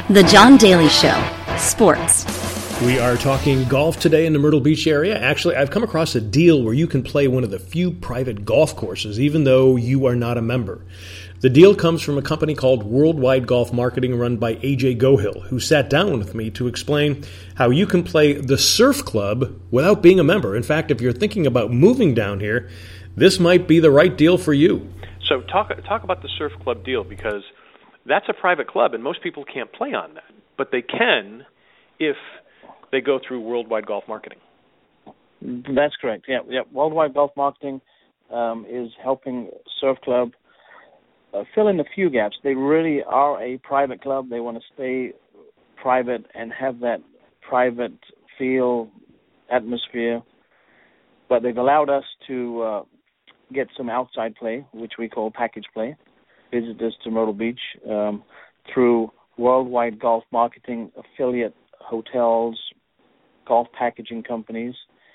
The John Daly Show. Sports. We are talking golf today in the Myrtle Beach area. Actually, I've come across a deal where you can play one of the few private golf courses, even though you are not a member. The deal comes from a company called Worldwide Golf Marketing, run by AJ Gohill, who sat down with me to explain how you can play the Surf Club without being a member. In fact, if you're thinking about moving down here, this might be the right deal for you. So talk about the Surf Club deal, because that's a private club, and most people can't play on that. But they can if they go through Worldwide Golf Marketing. That's correct. Yeah. Worldwide Golf Marketing is helping Surf Club fill in a few gaps. They really are a private club. They want to stay private and have that private feel, atmosphere. But they've allowed us to get some outside play, which we call package play. Visitors to Myrtle Beach through Worldwide Golf Marketing affiliate hotels, golf packaging companies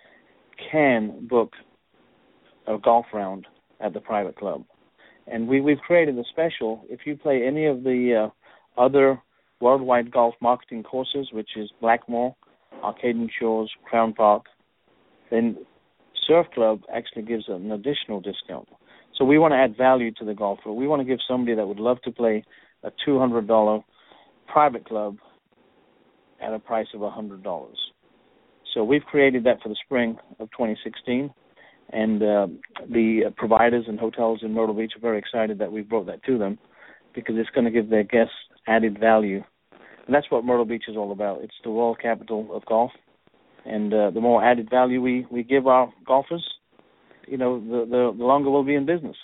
can book a golf round at the private club. And we've created a special. If you play any of the other Worldwide Golf Marketing courses, which is Blackmore, Arcadian Shores, Crown Park, then Surf Club actually gives an additional discount. So we want to add value to the golfer. We want to give somebody that would love to play a $200 private club at a price of $100. So we've created that for the spring of 2016, and the providers and hotels in Myrtle Beach are very excited that we've brought that to them, because it's going to give their guests added value. And that's what Myrtle Beach is all about. It's the world capital of golf, and the more added value we give our golfers, the longer we'll be in business.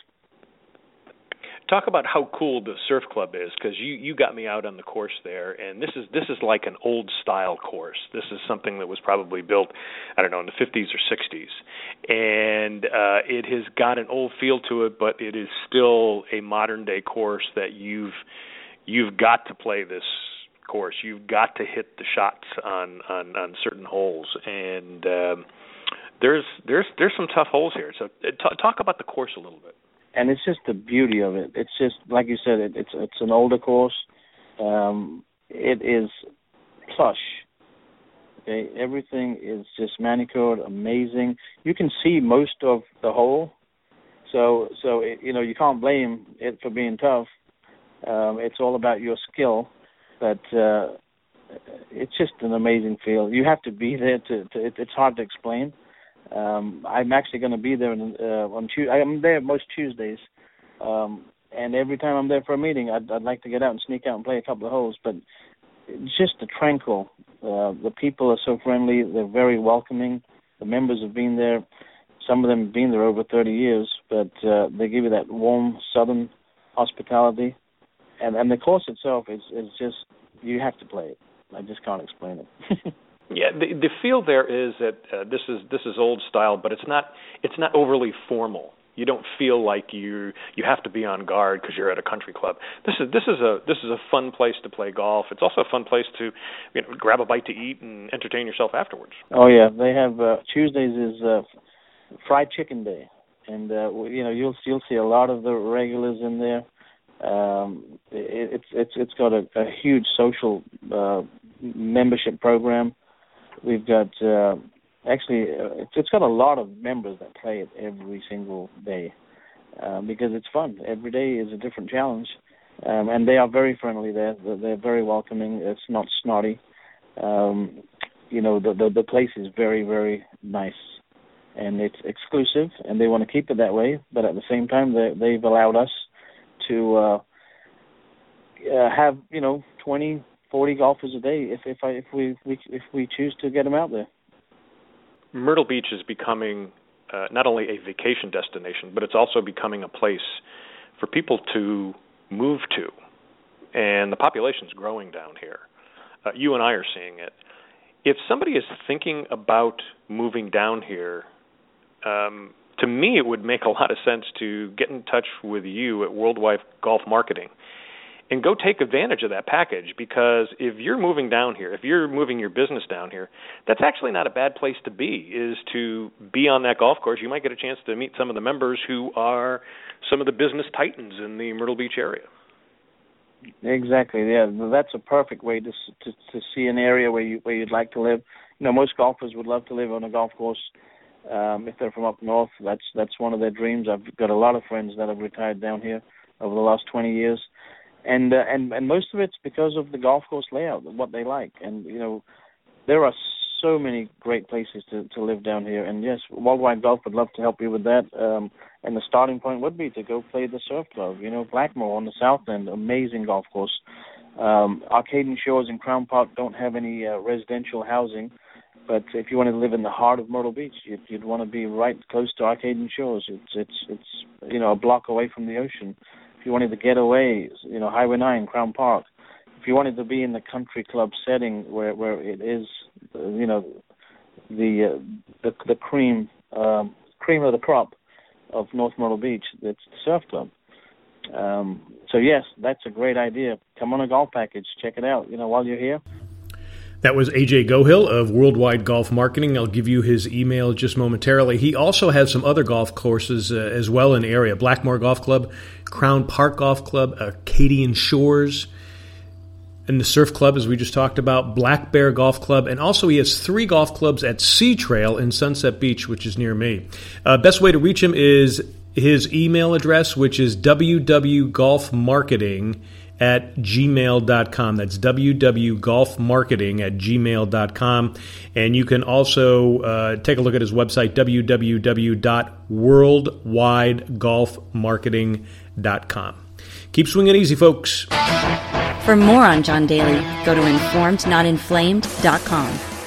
Talk about how cool the Surf Club is, because you got me out on the course there, and this is like an old style course. This is something that was probably built, I don't know, in the 50s or 60s, and it has got an old feel to it, but it is still a modern day course that you've got to play this course. You've got to hit the shots on certain holes, and there's some tough holes here. So talk about the course a little bit. And it's just the beauty of it. It's just, like you said, it's an older course. It is plush. Okay, everything is just manicured, amazing. You can see most of the hole, so you can't blame it for being tough. It's all about your skill, but it's just an amazing feel. You have to be there it's hard to explain. I'm actually going to be there on Tuesday. I'm there most Tuesdays, and every time I'm there for a meeting, I'd like to get out and sneak out and play a couple of holes. But it's just tranquil. The people are so friendly. They're very welcoming. The members have been there. Some of them have been there over 30 years, but they give you that warm southern hospitality. And the course itself is just, you have to play it. I just can't explain it. Yeah, the feel there is that this is old style, but it's not overly formal. You don't feel like you have to be on guard because you're at a country club. This is a fun place to play golf. It's also a fun place to grab a bite to eat and entertain yourself afterwards. Oh yeah, they have Tuesdays is fried chicken day, and you'll see a lot of the regulars in there. It's got a huge social membership program. We've got it's got a lot of members that play it every single day because it's fun. Every day is a different challenge, and they are very friendly there. They're very welcoming. It's not snotty. The place is very, very nice, and it's exclusive, and they want to keep it that way. But at the same time, they've allowed us to have 20, 40 golfers a day if we choose to get them out there. Myrtle Beach is becoming not only a vacation destination, but it's also becoming a place for people to move to, and the population's growing down here. You and I are seeing it. If somebody is thinking about moving down here, to me it would make a lot of sense to get in touch with you at Worldwide Golf Marketing and go take advantage of that package, because if you're moving down here, if you're moving your business down here, that's actually not a bad place to be, is to be on that golf course. You might get a chance to meet some of the members who are some of the business titans in the Myrtle Beach area. Exactly. Yeah, that's a perfect way to see an area where you'd like to live. Most golfers would love to live on a golf course. If they're from up north, that's one of their dreams. I've got a lot of friends that have retired down here over the last 20 years, and most of it's because of the golf course layout, what they like. And there are so many great places to live down here. And yes, Worldwide Golf would love to help you with that. And the starting point would be to go play the Surf Club. Blackmore on the south end, amazing golf course. Arcadian Shores and Crown Park don't have any residential housing, but if you want to live in the heart of Myrtle Beach, you'd want to be right close to Arcadian Shores. It's a block away from the ocean. If you wanted to get away, Highway 9, Crown Park. If you wanted to be in the country club setting where it is, the cream of the crop of North Myrtle Beach, it's the Surf Club. So yes, that's a great idea. Come on a golf package, check it out. While you're here. That was AJ Gohill of Worldwide Golf Marketing. I'll give you his email just momentarily. He also has some other golf courses as well in the area. Blackmore Golf Club, Crown Park Golf Club, Arcadian Shores, and the Surf Club, as we just talked about, Black Bear Golf Club, and also he has 3 golf clubs at Sea Trail in Sunset Beach, which is near me. Best way to reach him is his email address, which is www.golfmarketing@gmail.com. That's www.golfmarketing@gmail.com. And you can also take a look at his website, www.worldwidegolfmarketing.com. Keep swinging easy, folks. For more on John Daly, go to informednotinflamed.com.